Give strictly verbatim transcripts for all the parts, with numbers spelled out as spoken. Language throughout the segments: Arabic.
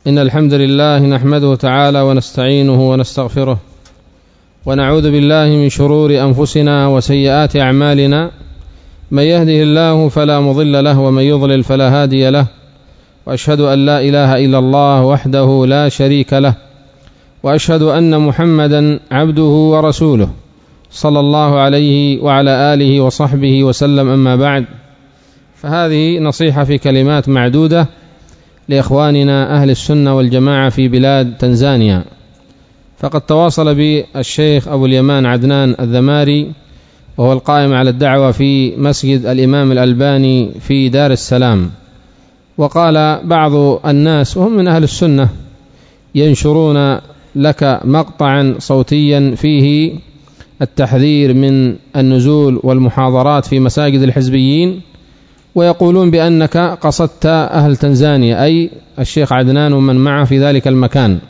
إن الحمد لله نحمده تعالى ونستعينه ونستغفره ونعوذ بالله من شرور أنفسنا وسيئات أعمالنا، من يهده الله فلا مضل له ومن يضلل فلا هادي له، وأشهد أن لا إله إلا الله وحده لا شريك له، وأشهد أن محمدا عبده ورسوله صلى الله عليه وعلى آله وصحبه وسلم. أما بعد، فهذه نصيحة في كلمات معدودة لإخواننا أهل السنة والجماعة في بلاد تنزانيا. فقد تواصل بي الشيخ أبو اليمان عدنان الذماري، وهو القائم على الدعوة في مسجد الإمام الألباني في دار السلام، وقال بعض الناس وهم من أهل السنة ينشرون لك مقطعا صوتيا فيه التحذير من النزول والمحاضرات في مساجد الحزبيين، ويقولون بأنك قصدت أهل تنزانيا، أي الشيخ عدنان ومن معه في ذلك المكان.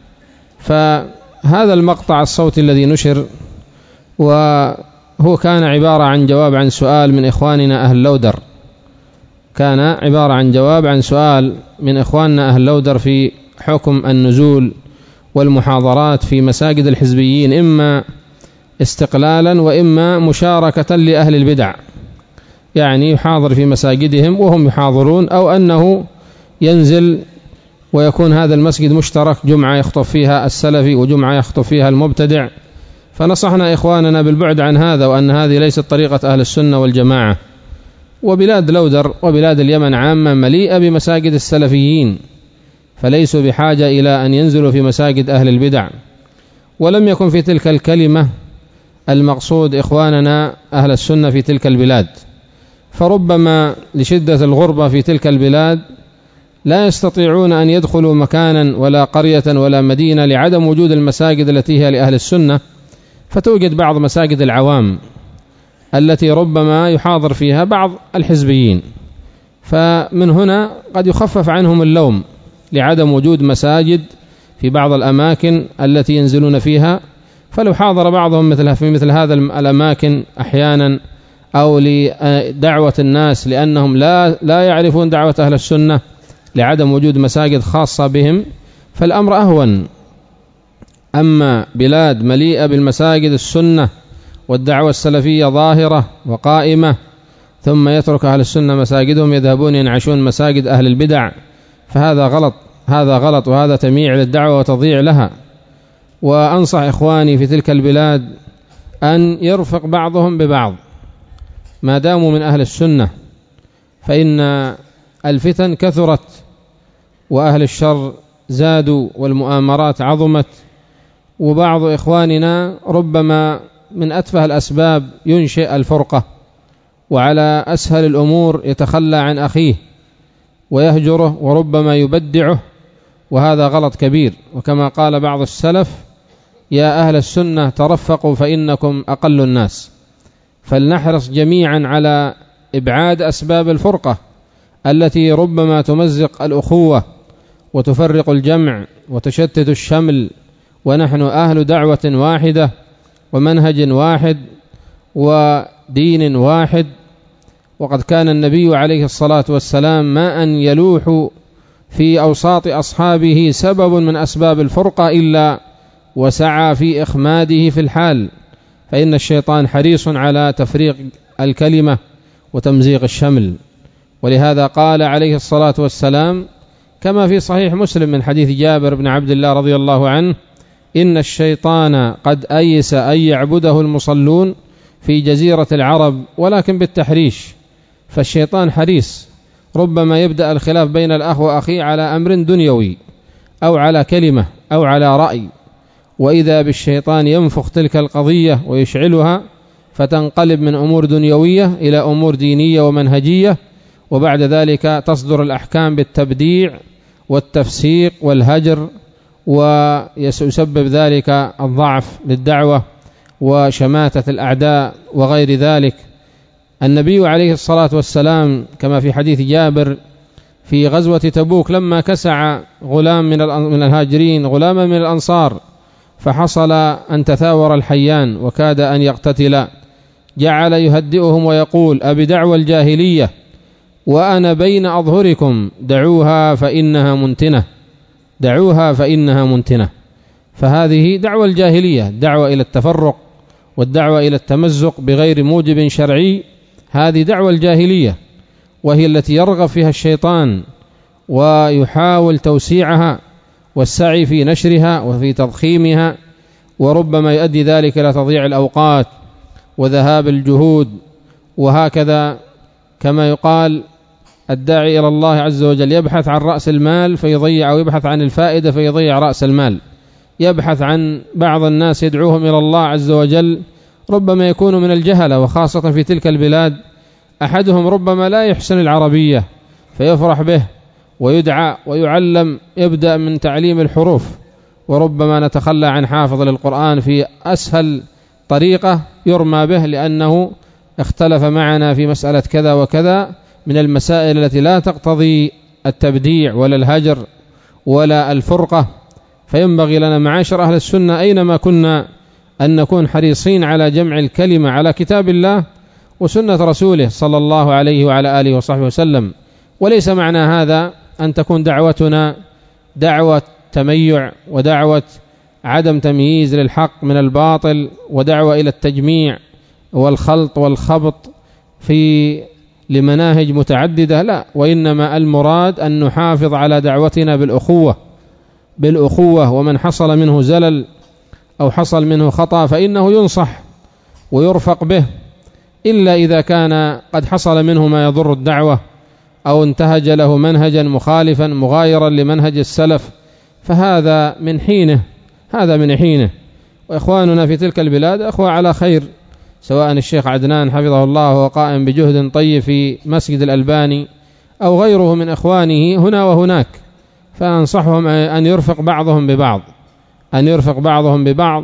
فهذا المقطع الصوتي الذي نشر وهو كان عبارة عن جواب عن سؤال من إخواننا أهل لودر، كان عبارة عن جواب عن سؤال من إخواننا أهل لودر في حكم النزول والمحاضرات في مساجد الحزبيين، إما استقلالا وإما مشاركة لأهل البدع، يعني يحاضر في مساجدهم وهم يحاضرون، أو أنه ينزل ويكون هذا المسجد مشترك، جمعة يخطب فيها السلفي وجمعة يخطب فيها المبتدع. فنصحنا إخواننا بالبعد عن هذا، وأن هذه ليست طريقة أهل السنة والجماعة. وبلاد لودر وبلاد اليمن عامة مليئة بمساجد السلفيين، فليسوا بحاجة إلى أن ينزلوا في مساجد أهل البدع. ولم يكن في تلك الكلمة المقصود إخواننا أهل السنة في تلك البلاد، فربما لشدة الغربة في تلك البلاد لا يستطيعون أن يدخلوا مكانا ولا قرية ولا مدينة لعدم وجود المساجد التي هي لأهل السنة، فتوجد بعض مساجد العوام التي ربما يحاضر فيها بعض الحزبيين، فمن هنا قد يخفف عنهم اللوم لعدم وجود مساجد في بعض الأماكن التي ينزلون فيها. فلو حاضر بعضهم مثل في مثل هذا الأماكن أحيانا، أو لدعوة الناس لأنهم لا لا يعرفون دعوة أهل السنة لعدم وجود مساجد خاصة بهم، فالأمر أهون. أما بلاد مليئة بالمساجد السنة والدعوة السلفية ظاهرة وقائمة، ثم يترك أهل السنة مساجدهم يذهبون ينعشون مساجد أهل البدع، فهذا غلط، هذا غلط، وهذا تمييع للدعوة وتضييع لها. وأنصح إخواني في تلك البلاد أن يرفق بعضهم ببعض ما داموا من أهل السنة، فإن الفتن كثرت وأهل الشر زادوا والمؤامرات عظمت، وبعض إخواننا ربما من أتفه الأسباب ينشئ الفرقة، وعلى أسهل الأمور يتخلى عن أخيه ويهجره وربما يبدعه، وهذا غلط كبير. وكما قال بعض السلف: يا أهل السنة ترفقوا فإنكم أقل الناس. فلنحرص جميعا على إبعاد أسباب الفرقة التي ربما تمزق الأخوة وتفرق الجمع وتشتت الشمل، ونحن أهل دعوة واحدة ومنهج واحد ودين واحد. وقد كان النبي عليه الصلاة والسلام ما أن يلوح في أوساط أصحابه سبب من أسباب الفرقة إلا وسعى في إخماده في الحال، فإن الشيطان حريص على تفريق الكلمة وتمزيق الشمل. ولهذا قال عليه الصلاة والسلام كما في صحيح مسلم من حديث جابر بن عبد الله رضي الله عنه: إن الشيطان قد أيس أن يعبده المصلون في جزيرة العرب ولكن بالتحريش. فالشيطان حريص، ربما يبدأ الخلاف بين الأخ وأخيه على أمر دنيوي أو على كلمة أو على رأي، وإذا بالشيطان ينفخ تلك القضية ويشعلها، فتنقلب من أمور دنيوية إلى أمور دينية ومنهجية، وبعد ذلك تصدر الأحكام بالتبديع والتفسيق والهجر، ويسبب ذلك الضعف للدعوة وشماتة الأعداء وغير ذلك. النبي عليه الصلاة والسلام كما في حديث جابر في غزوة تبوك لما كسع غلام من الهاجرين غلاما من الأنصار، فحصل أن تثاور الحيان وكاد أن يقتتلا، جعل يهدئهم ويقول: أبدعوى الجاهلية وأنا بين أظهركم دعوها فإنها منتنة. دعوها فإنها منتنة. فهذه دعوة الجاهلية، دعوة إلى التفرق والدعوة إلى التمزق بغير موجب شرعي، هذه دعوة الجاهلية، وهي التي يرغب فيها الشيطان ويحاول توسيعها والسعي في نشرها وفي تضخيمها، وربما يؤدي ذلك إلى تضييع الأوقات وذهاب الجهود. وهكذا كما يقال الداعي إلى الله عز وجل يبحث عن رأس المال فيضيع، أو يبحث عن الفائدة فيضيع رأس المال. يبحث عن بعض الناس يدعوهم إلى الله عز وجل، ربما يكون من الجهلة، وخاصة في تلك البلاد أحدهم ربما لا يحسن العربية فيفرح به ويدعى ويعلم، يبدأ من تعليم الحروف، وربما نتخلى عن حافظ للقرآن في أسهل طريقة يرمى به لأنه اختلف معنا في مسألة كذا وكذا من المسائل التي لا تقتضي التبديع ولا الهجر ولا الفرقة. فينبغي لنا معاشر أهل السنة أينما كنا أن نكون حريصين على جمع الكلمة على كتاب الله وسنة رسوله صلى الله عليه وعلى آله وصحبه وسلم. وليس معنى هذا أن تكون دعوتنا دعوة تميع ودعوة عدم تمييز للحق من الباطل ودعوة إلى التجميع والخلط والخبط في لمناهج متعددة، لا، وإنما المراد أن نحافظ على دعوتنا بالأخوة بالأخوة ومن حصل منه زلل أو حصل منه خطأ فإنه ينصح ويرفق به، إلا إذا كان قد حصل منه ما يضر الدعوة أو انتهج له منهجا مخالفا مغايرا لمنهج السلف، فهذا من حينه هذا من حينه. وإخواننا في تلك البلاد أخوة على خير، سواء الشيخ عدنان حفظه الله وهو قائم بجهد طيب في مسجد الألباني أو غيره من إخوانه هنا وهناك، فأنصحهم أن يرفق بعضهم ببعض أن يرفق بعضهم ببعض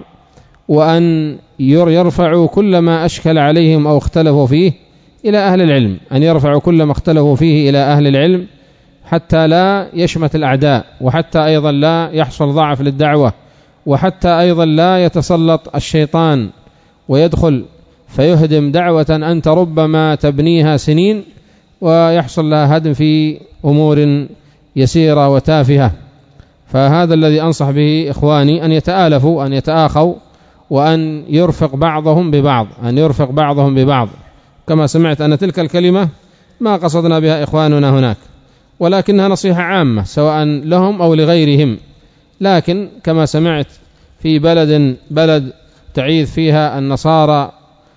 وأن يرفعوا كل ما أشكل عليهم أو اختلفوا فيه إلى أهل العلم، أن يرفعوا كل ما اختلفوا فيه إلى أهل العلم حتى لا يشمت الأعداء، وحتى أيضا لا يحصل ضعف للدعوة، وحتى أيضا لا يتسلط الشيطان ويدخل فيهدم دعوة أنت ربما تبنيها سنين ويحصل لها هدم في أمور يسيرة وتافهة. فهذا الذي أنصح به إخواني، أن يتآلفوا أن يتآخوا وأن يرفق بعضهم ببعض أن يرفق بعضهم ببعض كما سمعت أن تلك الكلمة ما قصدنا بها إخواننا هناك، ولكنها نصيحة عامة سواء لهم أو لغيرهم. لكن كما سمعت في بلد بلد تعيث فيها النصارى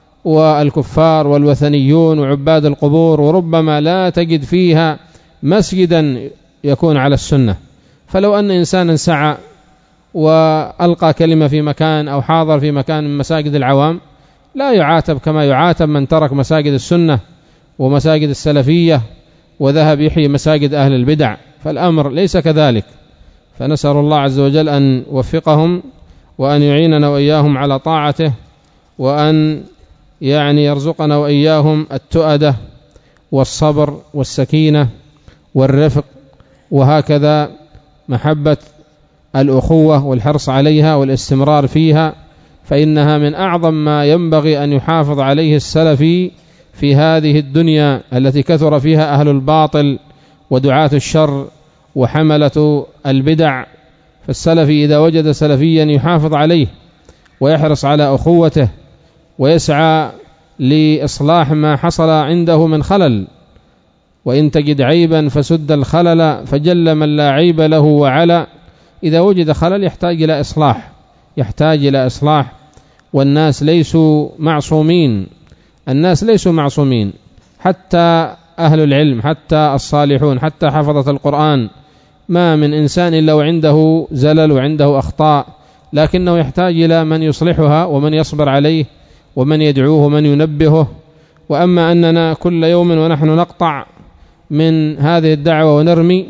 والكفار والوثنيون وعباد القبور، وربما لا تجد فيها مسجدا يكون على السنة، فلو أن إنسانا سعى وألقى كلمة في مكان أو حاضر في مكان من مساجد العوام لا يعاتب كما يعاتب من ترك مساجد السنة ومساجد السلفية وذهب يحيي مساجد أهل البدع، فالأمر ليس كذلك. فنسأل الله عز وجل أن يوفقهم وأن يعيننا وإياهم على طاعته، وأن يعني يرزقنا وإياهم التؤدة والصبر والسكينة والرفق، وهكذا محبة الأخوة والحرص عليها والاستمرار فيها، فإنها من أعظم ما ينبغي أن يحافظ عليه السلفي في هذه الدنيا التي كثر فيها أهل الباطل ودعاة الشر وحملة البدع. فالسلفي إذا وجد سلفيا يحافظ عليه ويحرص على أخوته ويسعى لإصلاح ما حصل عنده من خلل، وإن تجد عيبا فسد الخلل فجل من لا عيب له وعلى. إذا وجد خلل يحتاج إلى إصلاح يحتاج إلى إصلاح والناس ليسوا معصومين الناس ليسوا معصومين حتى أهل العلم، حتى الصالحون، حتى حفظة القرآن، ما من إنسان إلا وعنده زلل وعنده أخطاء، لكنه يحتاج إلى من يصلحها ومن يصبر عليه ومن يدعوه ومن ينبهه. وأما أننا كل يوم ونحن نقطع من هذه الدعوة ونرمي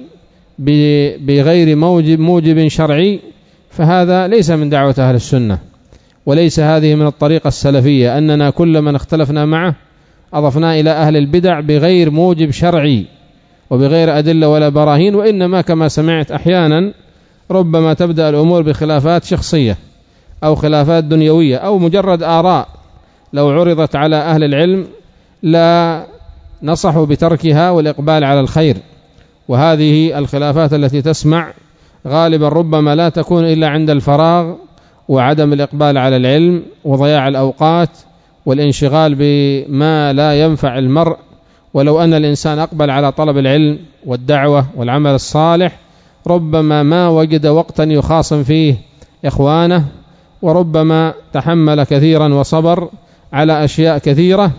بغير موجب, موجب شرعي، فهذا ليس من دعوة أهل السنة، وليس هذه من الطريقة السلفية أننا كل من اختلفنا معه أضفنا إلى أهل البدع بغير موجب شرعي وبغير أدلة ولا براهين. وإنما كما سمعت أحيانا ربما تبدأ الأمور بخلافات شخصية أو خلافات دنيوية أو مجرد آراء لو عرضت على أهل العلم لا نصحوا بتركها والإقبال على الخير. وهذه الخلافات التي تسمع غالبا ربما لا تكون إلا عند الفراغ وعدم الإقبال على العلم وضياع الأوقات والانشغال بما لا ينفع المرء. ولو أن الإنسان أقبل على طلب العلم والدعوة والعمل الصالح ربما ما وجد وقتا يخاصم فيه إخوانه، وربما تحمل كثيرا وصبر على أشياء كثيرة.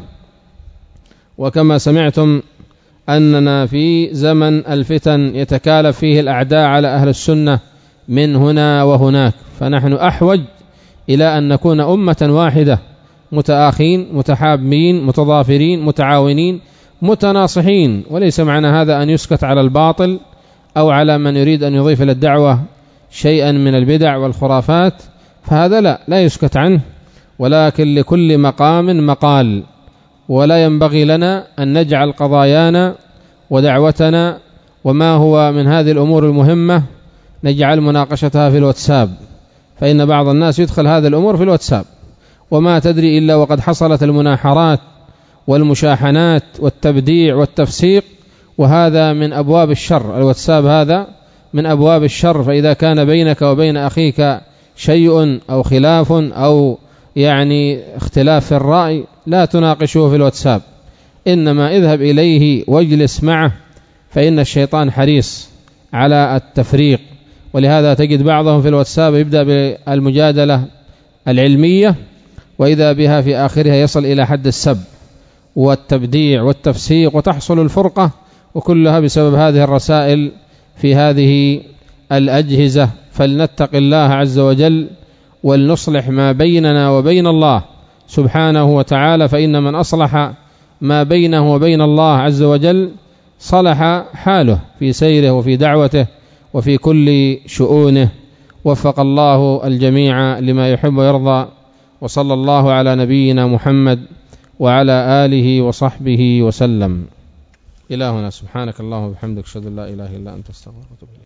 وكما سمعتم أننا في زمن الفتن يتكالف فيه الأعداء على أهل السنة من هنا وهناك، فنحن أحوج إلى أن نكون أمة واحدة متآخين متحابين متضافرين متعاونين متناصحين. وليس معنى هذا أن يسكت على الباطل أو على من يريد أن يضيف إلى الدعوة شيئا من البدع والخرافات، فهذا لا لا يسكت عنه، ولكن لكل مقام مقال. ولا ينبغي لنا أن نجعل قضايانا ودعوتنا وما هو من هذه الأمور المهمة نجعل مناقشتها في الواتساب، فإن بعض الناس يدخل هذه الأمور في الواتساب وما تدري إلا وقد حصلت المناحرات والمشاحنات والتبديع والتفسيق، وهذا من أبواب الشر. الواتساب هذا من أبواب الشر، فإذا كان بينك وبين أخيك شيء أو خلاف أو يعني اختلاف في الرأي لا تناقشه في الواتساب، إنما اذهب إليه واجلس معه، فإن الشيطان حريص على التفريق. ولهذا تجد بعضهم في الواتساب يبدأ بالمجادلة العلمية وإذا بها في آخرها يصل إلى حد السب والتبديع والتفسيق وتحصل الفرقة، وكلها بسبب هذه الرسائل في هذه الأجهزة. فلنتق الله عز وجل ولنصلح ما بيننا وبين الله سبحانه وتعالى، فإن من أصلح ما بينه وبين الله عز وجل صلح حاله في سيره وفي دعوته وفي كل شؤونه. وفق الله الجميع لما يحب ويرضى، وصلى الله على نبينا محمد وعلى آله وصحبه وسلم. إلهنا سبحانك اللهم وبحمدك أشهد أن لا إله إلا أنت أستغفرك وأتوب إليك.